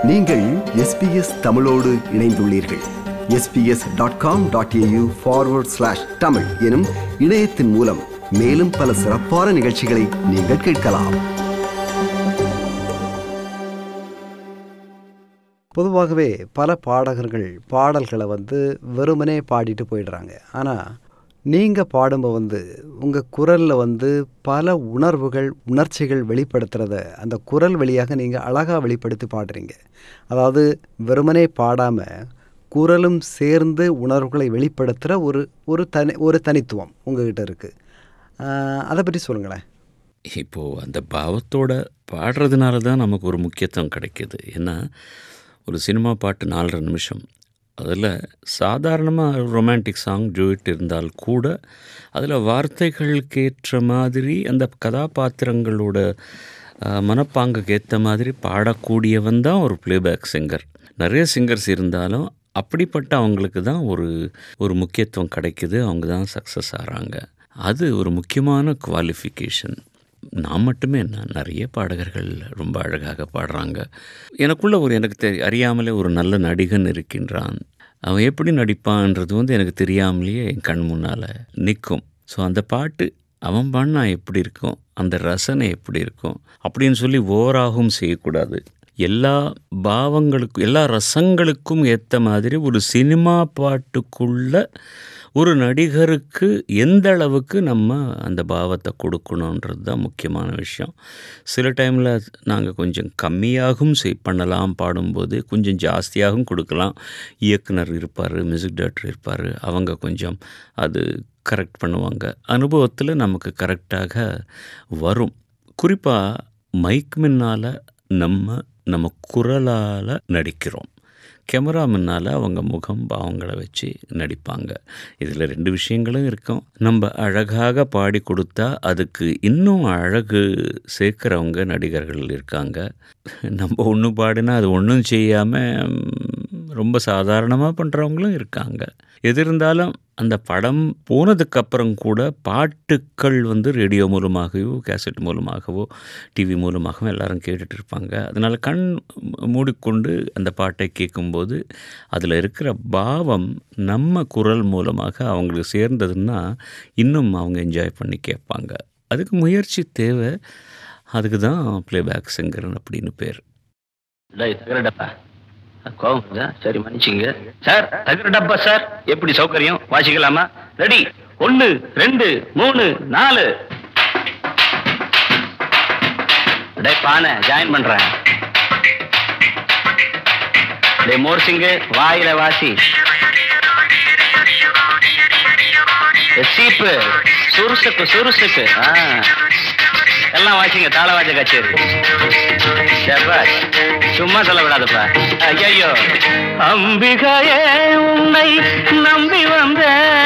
நீங்கள் SBS தமிழோடு இணைந்துள்ளீர்கள். sbs.com.au/tamil எனும் இணையத்தின் மூலம் மேலும் பல சிறப்பான நிகழ்ச்சிகளை நீங்கள் கேட்கலாம். பொதுவாகவே பல பாடகர்கள் பாடல்களை வெறுமனே பாடிட்டு போயிடுறாங்க. ஆனால் நீங்கள் பாடும்போது உங்கள் குரலில் பல உணர்ச்சிகள் வெளிப்படுத்துகிறத அந்த குரல் வழியாக நீங்கள் அழகாக வெளிப்படுத்தி பாடுறீங்க. அதாவது வெறுமனே பாடாமல் குரலும் சேர்ந்து உணர்வுகளை வெளிப்படுத்துகிற ஒரு தனித்துவம் உங்ககிட்ட இருக்குது. அதை பற்றி சொல்லுங்களேன். இப்போது அந்த பாவத்தோட பாடுறதுனால தான் நமக்கு ஒரு முக்கியத்துவம் கிடைக்கிது. ஏன்னா ஒரு சினிமா பாட்டு 4.5 நிமிஷம், அதில் சாதாரணமாக ரொமான்டிக் சாங் ஜூயிட் இருந்தால் கூட அதில் வார்த்தைகளுக்கு ஏற்ற மாதிரி அந்த கதாபாத்திரங்களோட மனப்பாங்குக்கு ஏற்ற மாதிரி பாடக்கூடியவன் தான் ஒரு ப்ளேபேக் சிங்கர். நிறைய சிங்கர்ஸ் இருந்தாலும் அப்படிப்பட்ட அவங்களுக்கு தான் ஒரு முக்கியத்துவம் கிடைக்குது, அவங்க தான் சக்ஸஸ் ஆகிறாங்க. அது ஒரு முக்கியமான குவாலிஃபிகேஷன். நான் மட்டுமே என்ன, நிறைய பாடகர்கள் ரொம்ப அழகாக பாடுறாங்க. எனக்குள்ள எனக்கு அறியாமலே ஒரு நல்ல நடிகன் இருக்கின்றான். அவன் எப்படி நடிப்பான்றது எனக்கு தெரியாமலேயே என் கண் முன்னால் நிற்கும். ஸோ அந்த பாட்டு அவன் பாடினா எப்படி இருக்கும், அந்த ரசனை எப்படி இருக்கும் அப்படின்னு சொல்லி ஓவராகவும் செய்யக்கூடாது. எல்லா பாவங்களுக்கும் எல்லா ரசங்களுக்கும் ஏற்ற மாதிரி ஒரு சினிமா பாட்டுக்குள்ள ஒரு நடிகருக்கு எந்த அளவுக்கு நம்ம அந்த பாவத்தை கொடுக்கணுன்றது தான் முக்கியமான விஷயம். சில டைமில் நாங்கள் கொஞ்சம் கம்மியாகவும் பண்ணலாம், பாடும்போது கொஞ்சம் ஜாஸ்தியாகவும் கொடுக்கலாம். இயக்குனர் இருப்பார், மியூசிக் டைரக்டர் இருப்பார், அவங்க கொஞ்சம் அது கரெக்ட் பண்ணுவாங்க. அனுபவத்தில் நமக்கு கரெக்டாக வரும். குறிப்பாக மைக் முன்னால் நம்ம குரலால் நடிக்கிறோம், கேமரா முன்னால் அவங்க முகம் பாவங்களை வச்சு நடிப்பாங்க. இதில் 2 விஷயங்களும் இருக்கும். நம்ம அழகாக பாடி கொடுத்தா அதுக்கு இன்னும் அழகு சேர்க்குறவங்க நடிகர்கள் இருக்காங்க. நம்ம ஒன்று பாடினா அது ஒன்றும் செய்யாமல் ரொம்ப சாதாரணமாக பண்ணுறவங்களும் இருக்காங்க. எது இருந்தாலும் அந்த படம் போனதுக்கப்புறம் கூட பாட்டுக்கள் ரேடியோ மூலமாகவோ கேசட் மூலமாகவோ டிவி மூலமாகவோ எல்லாரும் கேட்டுட்டு இருப்பாங்க. அதனால் கண் மூடிக்கொண்டு அந்த பாட்டை கேட்கும்போது அதில் இருக்கிற பாவம் நம்ம குரல் மூலமாக அவங்களுக்கு சேர்ந்ததுன்னா இன்னும் அவங்க என்ஜாய் பண்ணி கேட்பாங்க. அதுக்கு முயற்சி தேவை. அதுக்கு தான் ப்ளேபேக் சிங்கர் அப்படின்னு பேர். கோவம் சரி, மன்னிச்சிங்க சார். தகர டப்பா சார், எப்படி சௌகரியம்? வாசிக்கலாமா? ரெடி, 1 2 3 4. பானை ஜாயின் பண்றேன். மோர் சிங்கு வாயில வாசி. சீப்பு சுருசுக்கு எல்லாம் வாசிங்க. தாளவாஜ கச்சேரி. சும்மா சொல்ல விடாதப்பா. ஐயோ, அம்பிகையே உன்னை நம்பி வந்த.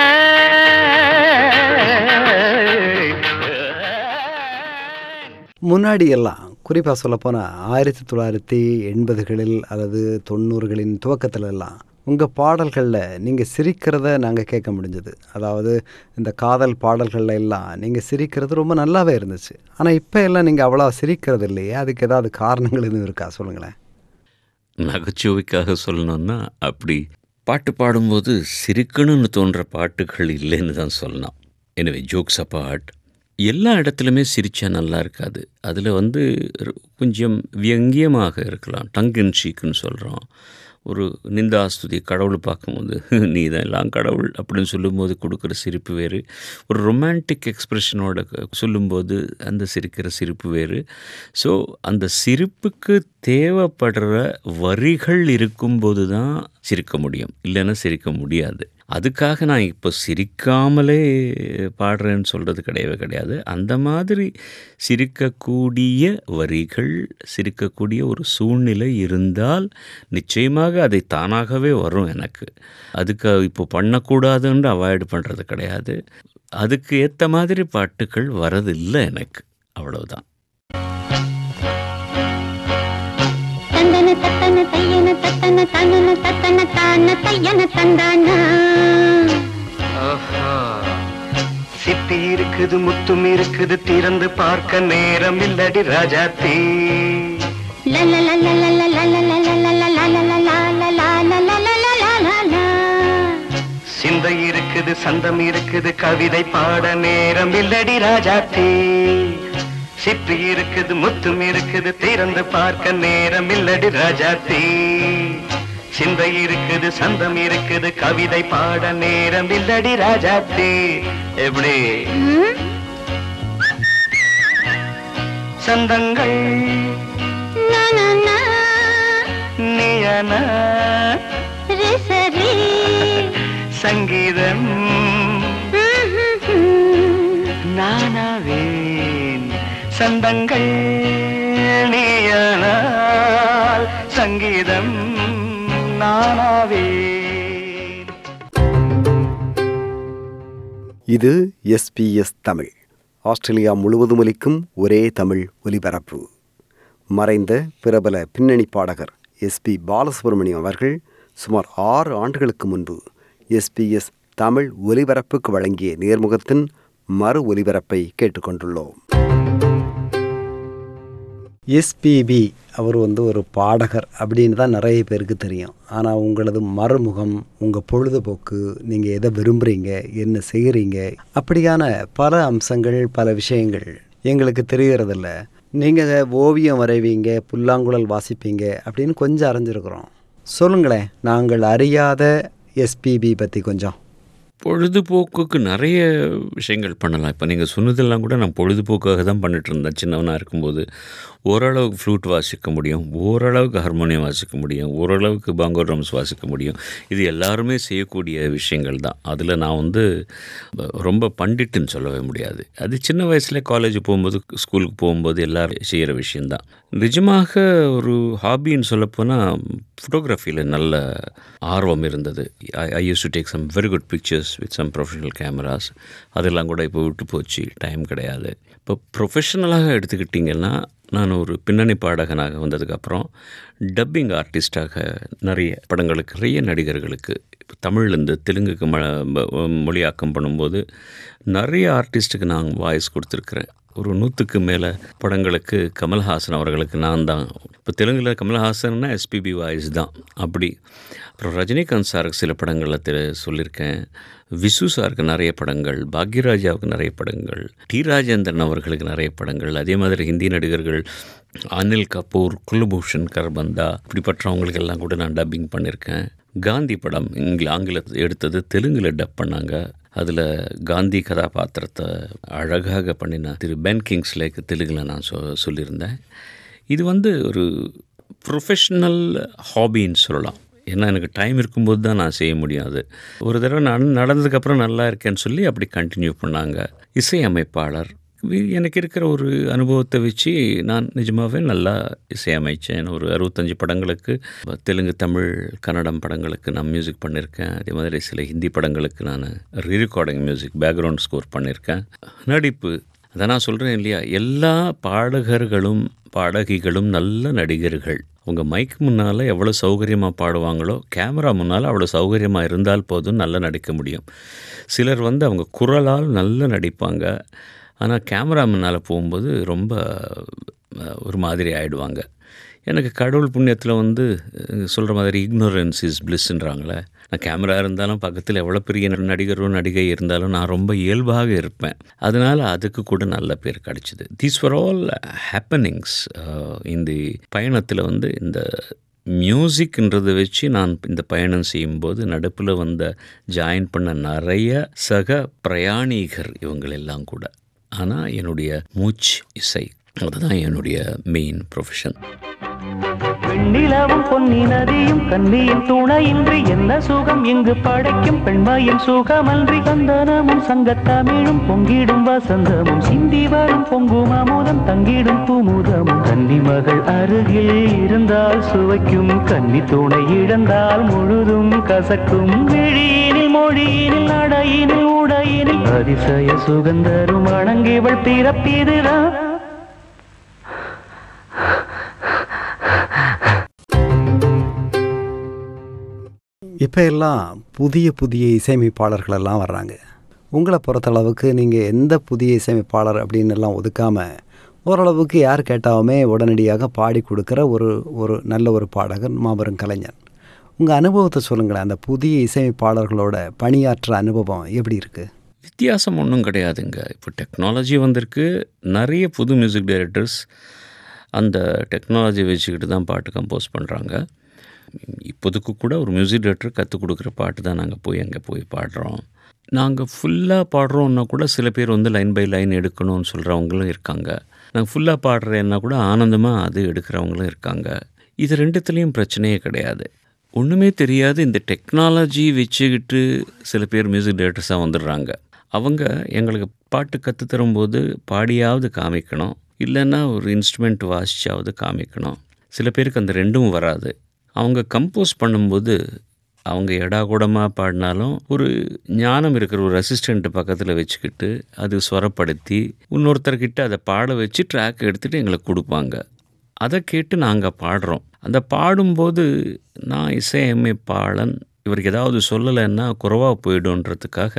முன்னாடியெல்லாம் குறிப்பாக சொல்லப்போனால் 1980களில் அல்லது 90களின் துவக்கத்திலெல்லாம் உங்கள் பாடல்களில் நீங்கள் சிரிக்கிறத நாங்கள் கேட்க முடிஞ்சது. அதாவது இந்த காதல் பாடல்களில் எல்லாம் நீங்கள் சிரிக்கிறது ரொம்ப நல்லாவே இருந்துச்சு. ஆனால் இப்போ எல்லாம் நீங்கள் அவ்வளோ சிரிக்கிறது இல்லையே, அதுக்கு ஏதாவது காரணங்கள் எதுவும் இருக்கா? சொல்லுங்களேன். நகைச்சுவைக்காக சொல்லணும்னா அப்படி பாட்டு பாடும்போது சிரிக்கணும்னு தோன்ற பாட்டுகள் இல்லைன்னு தான் சொல்லலாம். எனவே ஜோக்ஸ் அப்பார்ட், எல்லா இடத்துலையுமே சிரித்தா நல்லா இருக்காது. அதில் கொஞ்சம் வியங்கியமாக இருக்கலாம். டங் இன் சீக்குன்னு சொல்கிறோம். ஒரு நிந்தாஸ்துதி, கடவுளை பார்க்கும்போது நீ தான் எல்லாம் கடவுள் அப்படின்னு சொல்லும்போது கொடுக்குற சிரிப்பு வேறு, ஒரு ரொமான்டிக் எக்ஸ்ப்ரெஷனோட சொல்லும்போது அந்த சிரிக்கிற சிரிப்பு வேறு. ஸோ அந்த சிரிப்புக்கு தேவைப்படுற வரிகள் இருக்கும்போது தான் சிரிக்க முடியும், இல்லைன்னா சிரிக்க முடியாது. அதுக்காக நான் இப்போ சிரிக்காமலே பாடுறேன்னு சொல்கிறது கிடையாது. அந்த மாதிரி சிரிக்கக்கூடிய வரிகள், சிரிக்கக்கூடிய ஒரு சூழ்நிலை இருந்தால் நிச்சயமாக அதை தானாகவே வரும் எனக்கு. அதுக்கு இப்போ பண்ணக்கூடாதுன்னு அவாய்டு பண்ணுறது கிடையாது. அதுக்கு ஏற்ற மாதிரி பாட்டுகள் வரதில்லை எனக்கு, அவ்வளவுதான். சித்தி இருக்குது, முத்தும் இருக்குது, திறந்து பார்க்க நேரம் இல்லடி ராஜாத்தி. சிந்தை இருக்குது சந்தம் இருக்குது கவிதை பாட நேரம் இல்லடி ராஜாத்தே. சிப்பி இருக்குது முத்தும் இருக்குது திறந்து பார்க்க நேரம் இல்லடி ராஜாத்தே. சிந்தை இருக்குது சந்தம் இருக்குது கவிதை பாட நேரம் இல்லடி ராஜாத்தே. எப்படி சந்தங்கள் நீயனா சங்கீதம் நானாவேன். சந்தங்கள் நீயானால் சங்கீதம் நானாவேன். இது SBS தமிழ், ஆஸ்திரேலியா முழுவதும் ஒலிக்கும் ஒரே தமிழ் ஒலிபரப்பு. மறைந்த பிரபல பின்னணி பாடகர் எஸ்பி பாலசுப்ரமணியம் அவர்கள் சுமார் 6 ஆண்டுகளுக்கு முன்பு SBS தமிழ் ஒலிபரப்புக்கு வழங்கிய நேர்முகத்தின் மறு ஒலிபரப்பை கேட்டுக்கொண்டுள்ளோம். எஸ்பிபி அவர் ஒரு பாடகர் அப்படின்னு தான் நிறைய பேருக்கு தெரியும். ஆனால் உங்களது மறுமுகம், உங்கள் பொழுதுபோக்கு, நீங்கள் எதை விரும்புகிறீங்க, என்ன செய்கிறீங்க, அப்படியான பல அம்சங்கள், பல விஷயங்கள் எங்களுக்கு தெரிகிறதில்ல. நீங்கள் ஓவியம் வரைவீங்க, புல்லாங்குழல் வாசிப்பீங்க அப்படின்னு கொஞ்சம் அறிஞ்சிருக்கிறோம். சொல்லுங்களேன், நாங்கள் அறியாத எஸ்பிபி பற்றி கொஞ்சம். பொழுதுபோக்குக்கு நிறைய விஷயங்கள் பண்ணலாம். இப்போ நீங்கள் சொன்னதெல்லாம் கூட நான் பொழுதுபோக்காக தான் பண்ணிட்டு இருந்தேன். சின்னவனாக இருக்கும்போது ஓரளவுக்கு ஃப்ளூட் வாசிக்க முடியும், ஓரளவுக்கு ஹார்மோனியம் வாசிக்க முடியும், ஓரளவுக்கு பாங்கோ ட்ரம்ஸ் வாசிக்க முடியும். இது எல்லாருமே செய்யக்கூடிய விஷயங்கள் தான். அதில் நான் ரொம்ப பண்டிட்டுன்னு சொல்லவே முடியாது. அது சின்ன வயசில் காலேஜ் போகும்போது, ஸ்கூலுக்கு போகும்போது எல்லோரும் செய்கிற விஷயந்தான். நிஜமாக ஒரு ஹாபின்னு சொல்லப்போனால் ஃபோட்டோகிராஃபியில் நல்ல ஆர்வம் இருந்தது. I use to take some very good pictures with some professional cameras. அதெல்லாம் கூட இப்போ விட்டு போச்சு, டைம் கிடையாது. இப்போ ப்ரொஃபஷனலாக எடுத்துக்கிட்டிங்கன்னா, நான் ஒரு பின்னணி பாடகனாக வந்ததுக்கப்புறம் டப்பிங் ஆர்டிஸ்டாக நிறைய படங்களுக்கு, நிறைய நடிகர்களுக்கு, இப்போ தமிழ்லேருந்து தெலுங்குக்கு மொழியாக்கம் பண்ணும்போது நிறைய ஆர்டிஸ்ட்டுக்கு நான் வாய்ஸ் கொடுத்துருக்குறேன். ஒரு 100க்கு மேலே படங்களுக்கு கமல்ஹாசன் அவர்களுக்கு நான் தான். இப்போ தெலுங்கில் கமல்ஹாசன்னா எஸ்பிபி வாய்ஸ் தான். அப்படி அப்புறம் ரஜினிகாந்த் சாருக்கு சில படங்களில் சொல்லியிருக்கேன். விசு சாருக்கு நிறைய படங்கள், பாக்யராஜாவுக்கு நிறைய படங்கள், டி ராஜேந்திரன் அவர்களுக்கு நிறைய படங்கள், அதே மாதிரி ஹிந்தி நடிகர்கள் அனில் கபூர், குல்பூஷன் கர்பந்தா, இப்படிப்பட்டவங்களுக்கெல்லாம் கூட நான் டப்பிங் பண்ணியிருக்கேன். காந்தி படம் ஆங்கிலத்தில் எடுத்தது தெலுங்கில் டப் பண்ணாங்க. அதில் காந்தி கதாபாத்திரத்தை அழகாக பண்ணின திரு பென் கிங்ஸ்லேக்கு தெலுங்கில் நான் சொல்லியிருந்தேன். இது ஒரு ப்ரொஃபஷ்னல் ஹாபின்னு சொல்லலாம். ஏன்னா எனக்கு டைம் இருக்கும்போது தான் நான் செய்ய முடியும். அது ஒரு தடவை நடந்ததுக்கப்புறம் நல்லா இருக்கேன்னு சொல்லி அப்படி கண்டினியூ பண்ணாங்க. இசையமைப்பாளர், எனக்கு இருக்கிற ஒரு அனுபவத்தை வச்சு நான் நிஜமாகவே நல்லா இசையமைச்சேன். ஒரு 65 படங்களுக்கு, தெலுங்கு, தமிழ், கன்னடம் படங்களுக்கு நான் மியூசிக் பண்ணியிருக்கேன். அதே மாதிரி சில ஹிந்தி படங்களுக்கு நான் ரீரெக்கார்டிங் மியூசிக், பேக்ரவுண்ட் ஸ்கோர் பண்ணியிருக்கேன். நடிப்பு, அதை நான் சொல்கிறேன் இல்லையா, எல்லா பாடகர்களும் பாடகிகளும் நல்ல நடிகர்கள். உங்கள் மைக் முன்னால் எவ்வளோ சௌகரியமாக பாடுவாங்களோ, கேமரா முன்னால் அவ்வளோ சௌகரியமாக இருந்தால் போதும் நல்லா நடிக்க முடியும். சிலர் அவங்க குரலால் நல்லா நடிப்பாங்க, ஆனால் கேமரா முன்னால் போகும்போது ரொம்ப ஒரு மாதிரி ஆகிடுவாங்க. எனக்கு கடவுள் புண்ணியத்தில் சொல்கிற மாதிரி இக்னோரன்ஸ் இஸ் பிளிஸ்ன்றாங்களே. நான் கேமரா இருந்தாலும் பக்கத்தில் எவ்வளோ பெரிய நடிகரோ நடிகை இருந்தாலும் நான் ரொம்ப இயல்பாக இருப்பேன். அதனால் அதுக்கு கூட நல்ல பேர் கிடச்சிது. These for all happenings. இந்த பயணத்தில் இந்த மியூசிக்ன்றதை வச்சு நான் இந்த பயணம் செய்யும்போது நடுப்பில் ஜாயின் பண்ண நிறைய சக பிரயாணிகர் இவங்களெல்லாம் கூட. ஆனால் என்னுடைய மூச்சு இசை, அதுதான் என்னுடைய மெயின் ப்ரொஃபஷன். வெண்ணிலவும் பொன்னி நதியும் கன்னியின் துணையின்றி என்ன சுகம் இங்கு படைக்கும் பெண்மையின் சுகமன்றி. சந்தனமும் சங்கத்தமிழும் பொங்கிடும் வசந்தமும் சிந்தி வரும் பொங்கும் அமுதம் தங்கிடும் குமுதமும். கன்னி மகள் அருகில் இருந்தால் சுவைக்கும், கன்னி துணை இழந்தால் முழுதும் கசக்கும். விழியினில் மொழியினில் நடையினில் உடையினில் அதிசய சுகந்தரும் அணங்கிவள் பிறப்பிதுதான். இப்போ எல்லாம் புதிய புதிய இசையமைப்பாளர்களெல்லாம் வர்றாங்க. உங்களை பொறுத்தளவுக்கு நீங்கள் எந்த புதிய இசையமைப்பாளர் அப்படின்னு எல்லாம் ஒதுக்காமல் ஓரளவுக்கு யார் கேட்டாலுமே உடனடியாக பாடி கொடுக்குற ஒரு நல்ல ஒரு பாடகர், மாபெரும் கலைஞர். உங்கள் அனுபவத்தை சொல்லுங்களேன். அந்த புதிய இசையமைப்பாளர்களோட பணியாற்ற அனுபவம் எப்படி இருக்குது? வித்தியாசம் ஒன்றும் கிடையாதுங்க. இப்போ டெக்னாலஜி வந்திருக்கு. நிறைய புது மியூசிக் டைரக்டர்ஸ் அந்த டெக்னாலஜி வச்சுக்கிட்டு தான் பாட்டு கம்போஸ் பண்ணுறாங்க. இப்போதுக்கு கூட ஒரு மியூசிக் டைரக்டர் கற்றுக் கொடுக்குற பாட்டு தான் நாங்கள் போய் அங்கே போய் பாடுறோம். நாங்கள் ஃபுல்லாக பாடுறோன்னா கூட சில பேர் வந்து லைன் பை லைன் எடுக்கணும்னு சொல்கிறவங்களும் இருக்காங்க. நாங்கள் ஃபுல்லாக பாடுறேன்னா கூட ஆனந்தமாக அது எடுக்கிறவங்களும் இருக்காங்க. இது ரெண்டுத்துலேயும் பிரச்சனையே கிடையாது. ஒன்றுமே தெரியாது இந்த டெக்னாலஜி வச்சுக்கிட்டு சில பேர் மியூசிக் டைரக்டர்ஸாக வந்துடுறாங்க. அவங்க எங்களுக்கு பாட்டு கற்றுத்தரும்போது பாடியாவது காமிக்கணும், இல்லைன்னா ஒரு இன்ஸ்ட்ருமெண்ட் வாசிச்சாவது காமிக்கணும். சில பேருக்கு அந்த ரெண்டும் வராது. அவங்க கம்போஸ் பண்ணும்போது அவங்க எடாகூடமாக பாடினாலும் ஒரு ஞானம் இருக்கிற ஒரு அசிஸ்டண்ட்டு பக்கத்தில் வச்சுக்கிட்டு அது ஸ்வரப்படுத்தி இன்னொருத்தர்கிட்ட அதை பாட வச்சு ட்ராக் எடுத்துகிட்டு எங்களுக்கு கொடுப்பாங்க. அதை கேட்டு நாங்கள் பாடுறோம். அந்த பாடும்போது நான் இசையமைப்பாளன் இவருக்கு ஏதாவது சொல்லலைன்னா குறைவாக போய்டுன்றதுக்காக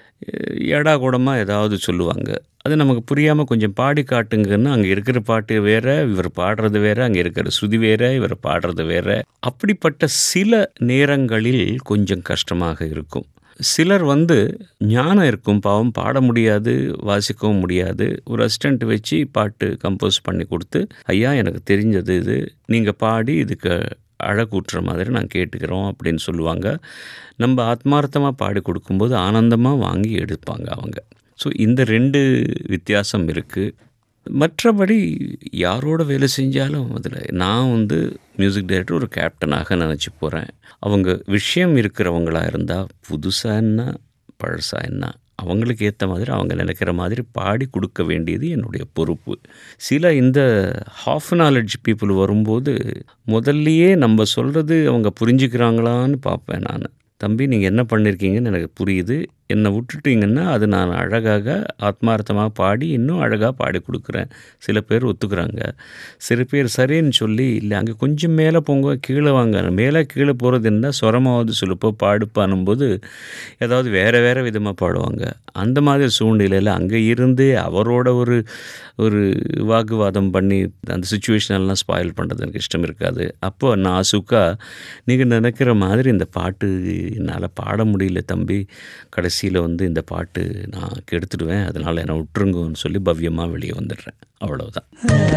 எடாகூடமாக ஏதாவது சொல்லுவாங்க. அது நமக்கு புரியாமல் கொஞ்சம் பாடி காட்டுங்கன்னா அங்கே இருக்கிற பாட்டு வேறு, இவர் பாடுறது வேறு, அங்கே இருக்கிற ஸ்ருதி வேறு, இவர் பாடுறது வேறு. அப்படிப்பட்ட சில நேரங்களில் கொஞ்சம் கஷ்டமாக இருக்கும். சிலர் வந்து ஞானம் இருக்கும், பாவம் பாட முடியாது, வாசிக்கவும் முடியாது. ஒரு அசிஸ்டண்ட் வச்சு பாட்டு கம்போஸ் பண்ணி கொடுத்து, ஐயா எனக்கு தெரிஞ்சது இது, நீங்கள் பாடி இதுக்கு அழகூட்டுற மாதிரி நான் கேட்டுக்கிறோம் அப்படின்னு சொல்லுவாங்க. நம்ம ஆத்மார்த்தமாக பாடி கொடுக்கும்போது ஆனந்தமாக வாங்கி எடுப்பாங்க அவங்க. ஸோ இந்த ரெண்டு வித்தியாசம் இருக்குது. மற்றபடி யாரோட வேலை செஞ்சாலும் அதில் நான் வந்து மியூசிக் டைரக்டர் ஒரு கேப்டனாக நினச்சி போகிறேன். அவங்க விஷயம் இருக்கிறவங்களாக இருந்தால் புதுசாக என்ன பழசாக என்ன அவங்களுக்கு ஏற்ற மாதிரி அவங்க நினைக்கிற மாதிரி பாடி கொடுக்க வேண்டியது என்னுடைய பொறுப்பு. சில இந்த ஹாஃப் நாலேஜ் பீப்புள் வரும்போது முதல்லையே நம்ம சொல்கிறது அவங்க புரிஞ்சுக்கிறாங்களான்னு பார்ப்பேன் நான். தம்பி நீங்கள் என்ன பண்ணியிருக்கீங்கன்னு எனக்கு புரியுது, என்னை விட்டுட்டிங்கன்னா அது நான் அழகாக ஆத்மார்த்தமாக பாடி இன்னும் அழகாக பாடி கொடுக்குறேன். சில பேர் ஒத்துக்கிறாங்க. சில பேர் சரின்னு சொல்லி இல்லை அங்கே கொஞ்சம் மேலே போங்க, கீழே வாங்க, மேலே கீழே போகிறது என்ன சொரமாவது சொல்லுப்போ பாடுப்பானும்போது ஏதாவது வேறு விதமாக பாடுவாங்க. அந்த மாதிரி சூழ்நிலையில் அங்கே இருந்து அவரோட ஒரு வாக்குவாதம் பண்ணி அந்த சுச்சுவேஷனெல்லாம் ஸ்பாயில் பண்ணுறது எனக்கு இஷ்டம் இருக்காது. அப்போ நான் சுக்கா நீங்கள் நினைக்கிற மாதிரி இந்த பாட்டு என்னால் பாட முடியல தம்பி, கடைசியில் வந்து இந்த பாட்டு நான் கெடுத்துடுவேன், அதனால் என்னை விட்டுருங்கன்னு சொல்லி பவ்யமாக வெளியே வந்துடுறேன். அவ்வளோதான்.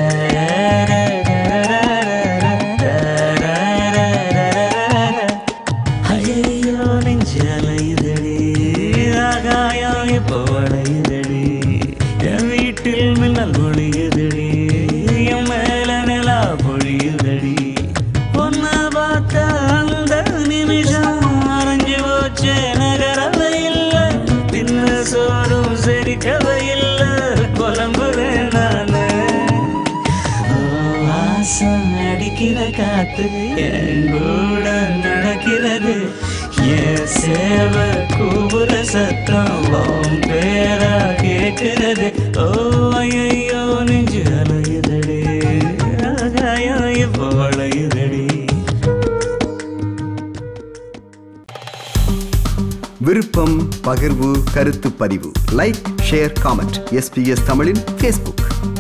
காத்து என் கூட நடக்கிறது, என் சேவை கூபுர சத்தம் பேரா கேட்கிறது. ஓ ஐயோ நெஞ்சு அலையுதடி, ஆகாயம் இப்போ வளையுதடி. விருப்பம், பகிர்வு, கருத்து பதிவு, லைக், ஷேர், காமெண்ட். SBS தமிழின் Facebook.